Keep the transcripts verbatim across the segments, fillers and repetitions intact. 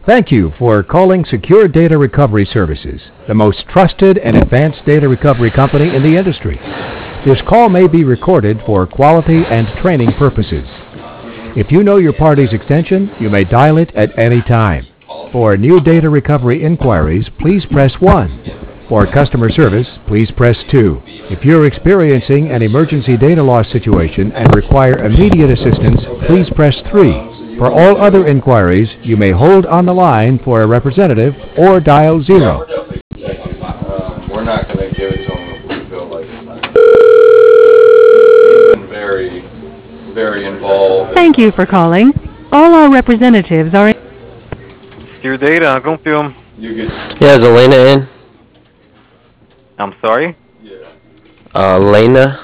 Thank you for calling Secure Data Recovery Services, the most trusted and advanced data recovery company in the industry. This call may be recorded for quality and training purposes. If you know your party's extension, you may dial it at any time. For new data recovery inquiries, please press one. For customer service, please press two. If you're experiencing an emergency data loss situation and require immediate assistance, please press three. For all other inquiries, you may hold on the line for a representative or dial zero. Um, we're not going to give it to him if we feel like it's not. He's been very, very involved. Thank you for calling. All our representatives are in. Your data, confirm. You get. Yeah, is Elena in? I'm sorry? Yeah. Uh, Elena?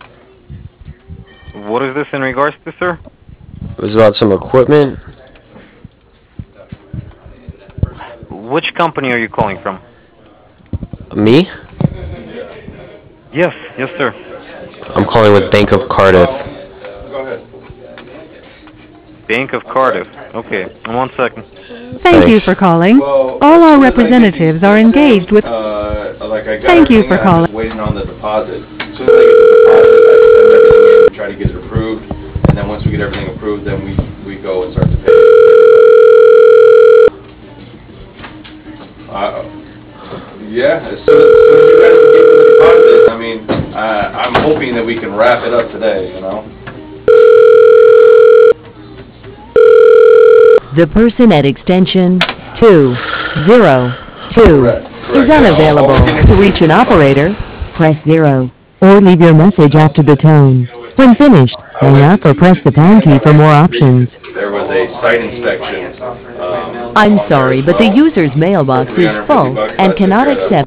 What is this in regards to, sir? It was about some equipment. Which company are you calling from? Me? Yes, yes, sir. I'm calling with Bank of Cardiff. Go ahead. Bank of Cardiff. Okay, one second. Thank you Thanks. for calling. Well, All as our soon as I get these representatives are fixed, engaged with. Uh, like I got Thank you everything, for I'm calling. just waiting on the deposit. As soon as I get the deposit, I send everything in and try to get it approved. And then once we get everything approved, then we, we go and start to pay everybody. Uh, yeah, as soon as, as soon as you guys can give me the deposit, I mean, uh, I'm hoping that we can wrap it up today, you know? The person at extension two zero two Correct, is correct. unavailable. To reach an operator, press zero or leave your message after the tone. When finished, hang up or press the pound key for more options. There was a site inspection. Um, I'm on there sorry, as but the well. user's mailbox is full and cannot accept